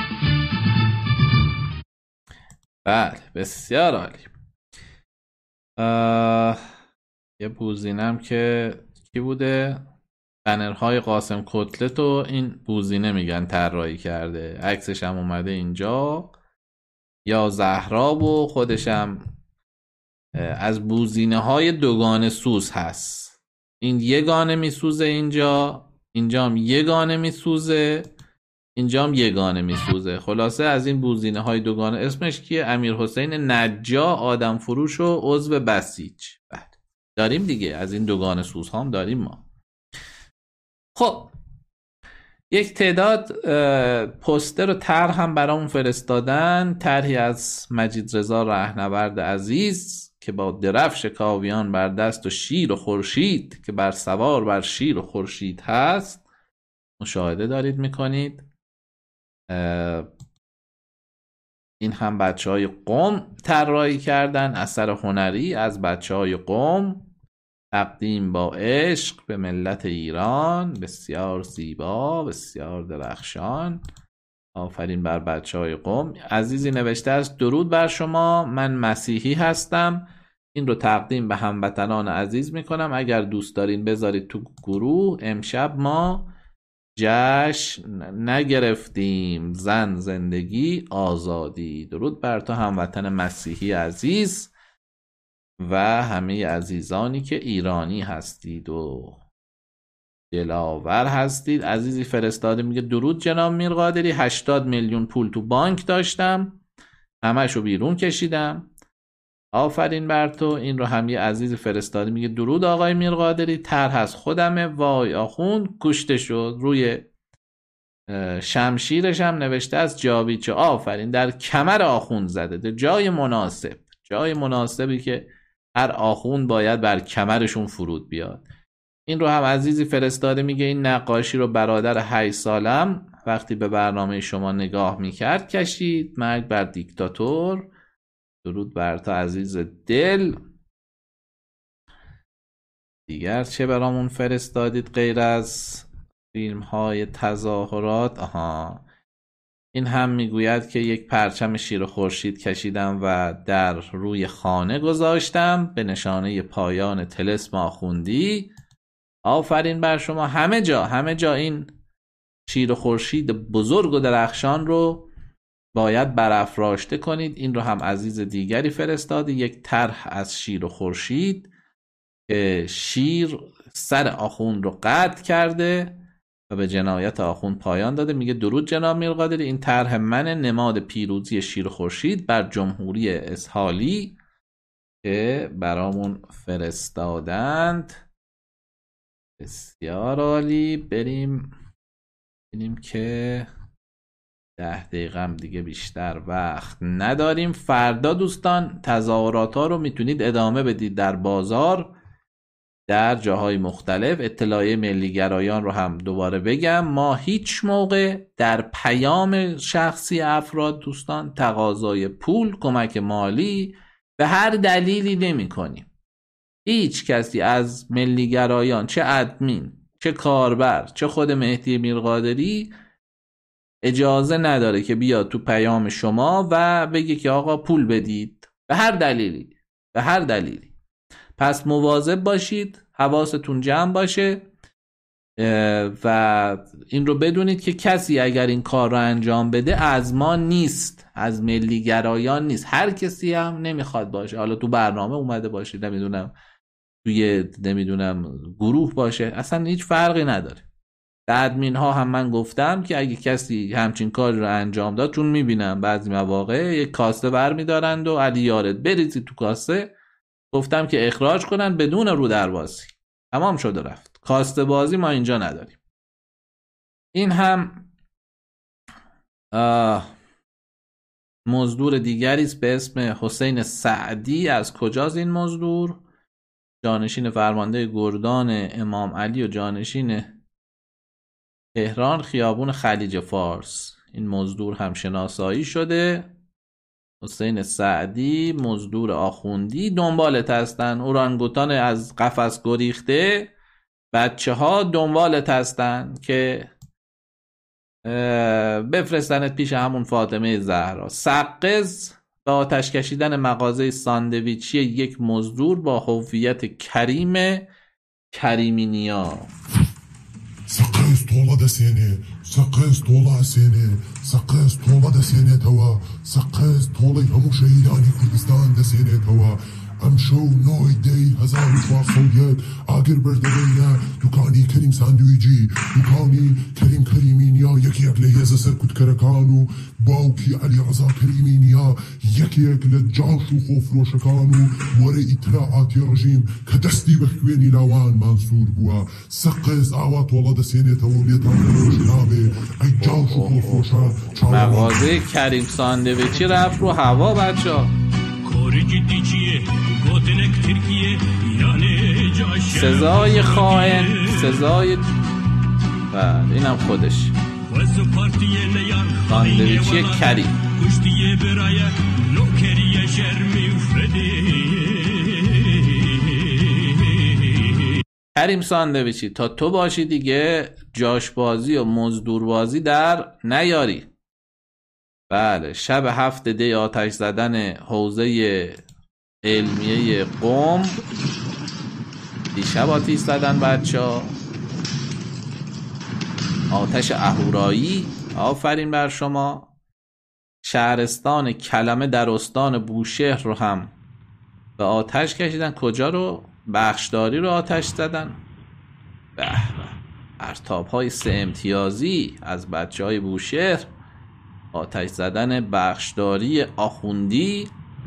بله، بسیار عالی. یه بوزینم که کی بوده؟ بنرهای قاسم کتلت و این بوزینه میگن طراحی کرده، عکسش هم اومده اینجا. یا زهرا و خودشم از بوزینه های دوگانه سوز هست. این یه گانه میسوزه اینجا، اینجا هم یه گانه میسوزه، اینجا هم یه گانه میسوزه. خلاصه از این بوزینه های دوگانه اسمش کیه؟ امیر حسین نجا، آدم فروش و عضو بسیج. بله داریم دیگه، از این دوگانه سوز هم داریم ما. خب یک تعداد پوستر و طرح هم برامون فرستادن. طرحی از مجید رضا رهنورد عزیز که با درفش کاویان بر دست و شیر و خورشید که بر سوار بر شیر و خورشید هست مشاهده دارید میکنید. این هم بچه های قم طراحی کردن، اثر هنری از بچه های قم، تقدیم با عشق به ملت ایران، بسیار زیبا، بسیار درخشان. آفرین بر بچه های قم. عزیزی نوشته است درود بر شما، من مسیحی هستم، این رو تقدیم به هموطنان عزیز میکنم، اگر دوست دارین بذارید تو گروه. امشب ما جشن نگرفتیم، زن، زندگی، آزادی. درود بر تو هموطن مسیحی عزیز و همه عزیزانی که ایرانی هستید و دلاور هستید. عزیزی فرستاده میگه درود جناب میرقادری، هشتاد میلیون پول تو بانک داشتم همشو بیرون کشیدم. آفرین بر تو. این رو هم یه عزیزی فرستاده میگه درود آقای میرقادری، طرح از خودمه، وای آخوند کشته شد. روی شمشیرش هم نوشته از جاویچه. آفرین، در کمر آخوند زده، در جای مناسب، جای مناسبی که هر آخوند باید بر کمرشون فرود بیاد. این رو هم عزیزی فرستاده میگه این نقاشی رو برادر هشت سالم وقتی به برنامه شما نگاه میکرد کشید. مرگ بر دیکتاتور. درود بر تو عزیز دل. دیگر چه برامون فرستادید غیر از فیلم های تظاهرات؟ آها، این هم میگوید که یک پرچم شیر و خورشید کشیدم و در روی خانه گذاشتم به نشانه پایان طلسم آخوندی. آفرین بر شما. همه جا همه جا این شیر و خورشید بزرگ و درخشان رو باید برافراشته کنید. این رو هم عزیز دیگری فرستاده، یک طرح از شیر و خورشید که شیر سر آخوند رو قطع کرده و به جنایت آخوند پایان داده. میگه درود جناب میرقادری، این طرح من، نماد پیروزی شیر و خورشید بر جمهوری اسحالی که برامون فرستادند. بسیار عالی. بریم ببینیم که ده دقیقه هم دیگه بیشتر وقت نداریم. فردا دوستان تظاهرات ها رو میتونید ادامه بدید در بازار، در جاهای مختلف. اطلاعیه ملی گرایان رو هم دوباره بگم، ما هیچ موقع در پیام شخصی افراد دوستان تقاضای پول، کمک مالی به هر دلیلی نمی کنیم. هیچ کسی از ملی گرایان، چه ادمین، چه کاربر، چه خود مهدی میرقادری، اجازه نداره که بیاد تو پیام شما و بگه که آقا پول بدید به هر دلیلی، به هر دلیلی. پس مواظب باشید، حواستون جمع باشه و این رو بدونید که کسی اگر این کار رو انجام بده از ما نیست، از ملی گرایان نیست. هر کسی هم نمیخواد باشه، حالا تو برنامه اومده باشه، نمیدونم توی نمیدونم گروه باشه، اصلا هیچ فرقی نداره. ادمین ها هم من گفتم که اگه کسی همچین کاری رو انجام داد، چون میبینم بعضی مواقع یک کاسه بر میدارند و علی یارت بریزید تو کاسه، گفتم که اخراج کنن بدون رو دربازی. تمام شده رفت. کاسته بازی ما اینجا نداریم. این هم مزدور دیگری است به اسم حسین سعدی. از کجاست این مزدور؟ جانشین فرمانده گردان امام علی و جانشین تهران خیابون خلیج فارس. این مزدور هم شناسایی شده. حسین سعدی مزدور آخوندی. دنبالت هستن اورانگوتان از قفس گریخته، بچه ها دنبالت هستن که بفرستنت پیش همون فاطمه زهرا. سقز به آتش کشیدن مغازه ساندویچی یک مزدور با هویت کریم کریمی نیا. سقيس طولة دسيني سقيس طولة سيني سقيس طولة دسيني توا سقيس طولة همو شهيداني كردستان دسيني توا امشو نوی دی هزار و سویت آگر برده بینه دوکانی کریم ساندویجی دوکانی کریم کریمینیا یکی یک لیهزه سرکت کرکانو باوکی علی رضا کریمینیا یکی یک لجاش و خوف رو شکانو وره اطلاعاتی رژیم که دستی بخوینی لاوان منصور بوا سقز آوات والا دسینه تولیتا جنابه ای جاش و خوف رو شکانو. مغازه کریم ساندویجی رفت رو هوا بچه ها. سزای خائن، سزای بله اینم خودش ساندویچی کریم. کریم ساندویچی تا تو باشی دیگه جاشبازی و مزدوربازی در نیاری. بله شب هفت دی آتش زدن حوزه علمیه قم، دیشب آتش زدن بچه ها. آتش اهورایی، آفرین بر شما. شهرستان کلمه در استان بوشهر رو هم به آتش کشیدن. کجا رو؟ بخشداری رو آتش زدن. به به ارتاب های سه امتیازی از بچه های بوشهر. آتش زدن بخشداری آخوندی.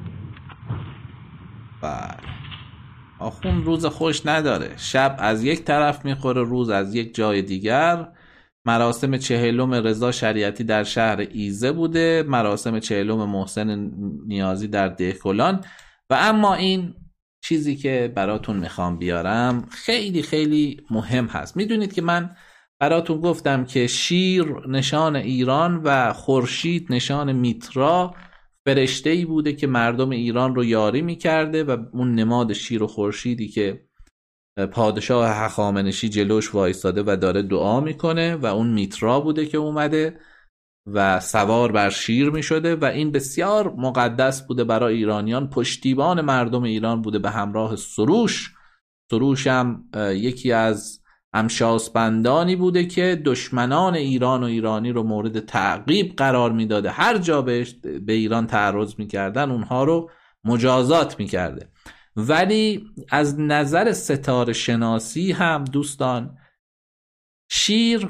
بله آخوند روز خوش نداره، شب از یک طرف میخوره، روز از یک جای دیگر. مراسم چهلم رضا شریعتی در شهر ایزه بوده، مراسم چهلم محسن نیازی در دهکلان. و اما این چیزی که براتون میخوام بیارم خیلی خیلی مهم هست. میدونید که من براتون گفتم که شیر نشان ایران و خورشید نشان میترا، فرشته‌ای بوده که مردم ایران رو یاری میکرده و اون نماد شیر و خورشیدی که پادشاه هخامنشی جلوش وایستاده و داره دعا میکنه و اون میترا بوده که اومده و سوار بر شیر میشده و این بسیار مقدس بوده برای ایرانیان. پشتیبان مردم ایران بوده به همراه سروش. سروش هم یکی از امشاسپندانی بوده که دشمنان ایران و ایرانی رو مورد تعقیب قرار میداده. هر جا بهش به ایران تعرض میکردن اونها رو مجازات میکرده. ولی از نظر ستاره شناسی هم دوستان، شیر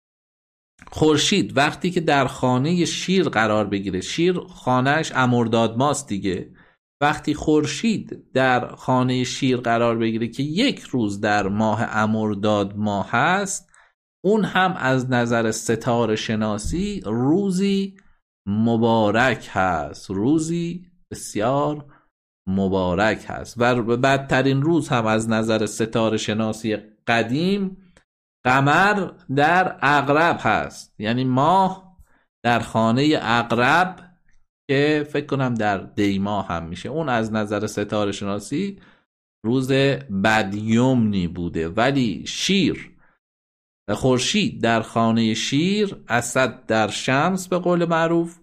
خورشید وقتی که در خانه شیر قرار بگیره، شیر خانهش امرداد ماست دیگه، وقتی خورشید در خانه شیر قرار بگیره که یک روز در ماه امرداد ماه هست، اون هم از نظر ستاره شناسی روزی مبارک هست، روزی بسیار مبارک هست. و بدترین روز هم از نظر ستاره شناسی قدیم قمر در عقرب هست، یعنی ماه در خانه عقرب که فکر کنم در دیما هم میشه. اون از نظر ستاره شناسی روز بدیومنی بوده. ولی شیر خورشید در خانه شیر، اسد در شمس به قول معروف،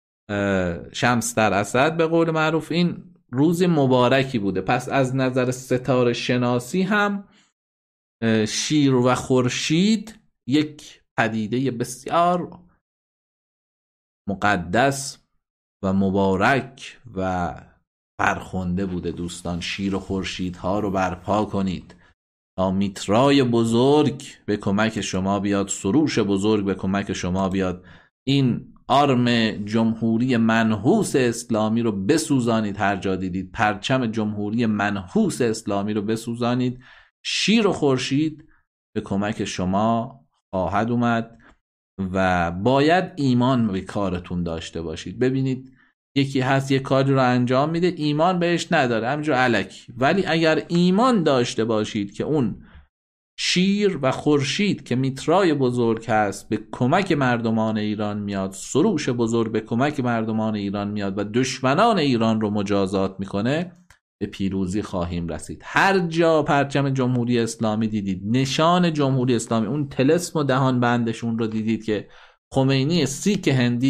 شمس در اسد به قول معروف، این روز مبارکی بوده. پس از نظر ستاره شناسی هم شیر و خورشید یک پدیده بسیار مقدس و مبارک و فرخنده بوده. دوستان شیر و خورشید ها رو برپا کنید تا میترای بزرگ به کمک شما بیاد، سروش بزرگ به کمک شما بیاد، این آرم جمهوری منحوس اسلامی رو بسوزانید. هر جا دیدید پرچم جمهوری منحوس اسلامی رو بسوزانید. شیر و خورشید به کمک شما خواهد اومد و باید ایمان به کارتون داشته باشید. ببینید یکی هست یک کاری رو انجام میده، ایمان بهش نداره، همینجور الکی. ولی اگر ایمان داشته باشید که اون شیر و خورشید که میترای بزرگ هست به کمک مردمان ایران میاد، سروش بزرگ به کمک مردمان ایران میاد و دشمنان ایران رو مجازات میکنه، به پیروزی خواهیم رسید. هر جا پرچم جمهوری اسلامی دیدید، نشان جمهوری اسلامی، اون طلسم و دهان بندشون رو دیدید که خمینی سیک هندی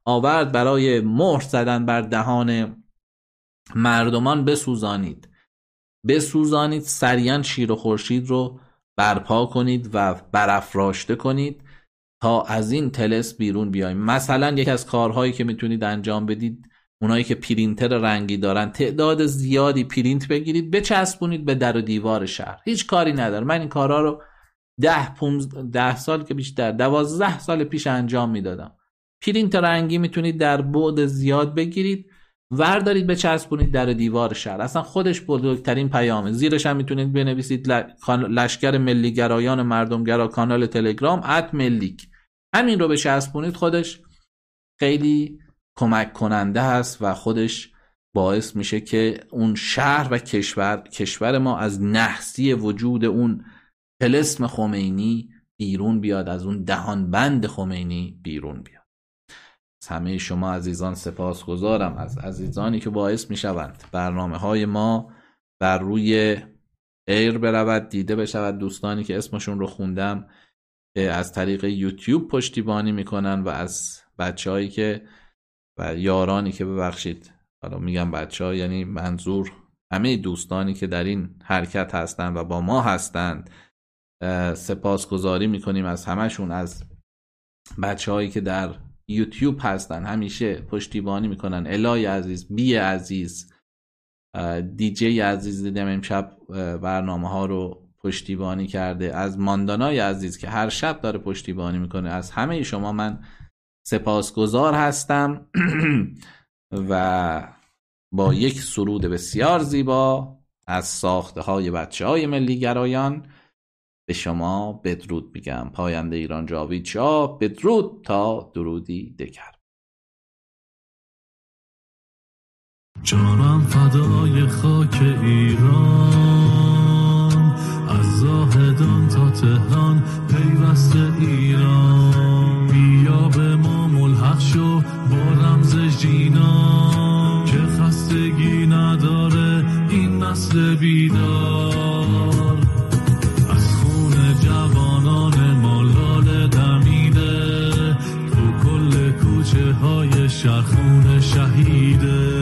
آورد برای مهر زدن بر دهان مردمان بسوزانید. بسوزانید، سریعا شیر و خورشید رو برپا کنید و برافراشته کنید تا از این طلسم بیرون بیاییم. مثلا یکی از کارهایی که میتونید انجام بدید، اونایی که پرینتر رنگی دارن، تعداد زیادی پرینت بگیرید بچسبونید به در و دیوار شهر. هیچ کاری نداره. من این کارها رو ده پونزده ده سال که بیشتر دوازده سال پیش انجام میدادم. پرینت رنگی میتونید در بعد زیاد بگیرید، وردارید بچسبونید در دیوار شهر. اصلا خودش بزرگترین پیامه. زیرش هم میتونید بنویسید لشکر ملیگرایان مردمگرا کانال تلگرام ات ملیک. همین رو بچسبونید، خودش خیلی کمک کننده هست و خودش باعث میشه که اون شهر و کشور کشور ما از نحسی وجود اون طلسم خمینی بیرون بیاد، از اون دهان بند خمینی بیرون بیاد. از همه شما عزیزان سپاسگزارم، از عزیزانی که باعث میشوند برنامه های ما بر روی ایر برود، دیده بشود. دوستانی که اسمشون رو خوندم از طریق یوتیوب پشتیبانی میکنن و از بچه‌هایی که و یارانی که ببخشید حالا میگم بچه‌ها، یعنی منظور همه دوستانی که در این حرکت هستند و با ما هستند، سپاسگزاری میکنیم از همشون. از بچه‌هایی که در یوتیوب هستن همیشه پشتیبانی میکنن. الهی عزیز، بی عزیز، دیجی عزیز دیدم امشب برنامه ها رو پشتیبانی کرده. از ماندانای عزیز که هر شب داره پشتیبانی میکنه. از همه شما من سپاسگزار هستم و با یک سرود بسیار زیبا از ساخته های بچه های ملی گرایان به شما بدرود میگم. پاینده ایران جاوید شاه. بدرود تا درودی دگر. جانم فدای خاک ایران، از زاهدان تا تهران پیوست ایران. بیا به ما ملحق شو با رمز جینا، که خستگی نداره این نسل بیدار. از خون جوانان ما لاله دمیده، تو کل کوچه های شهر خون شهیده.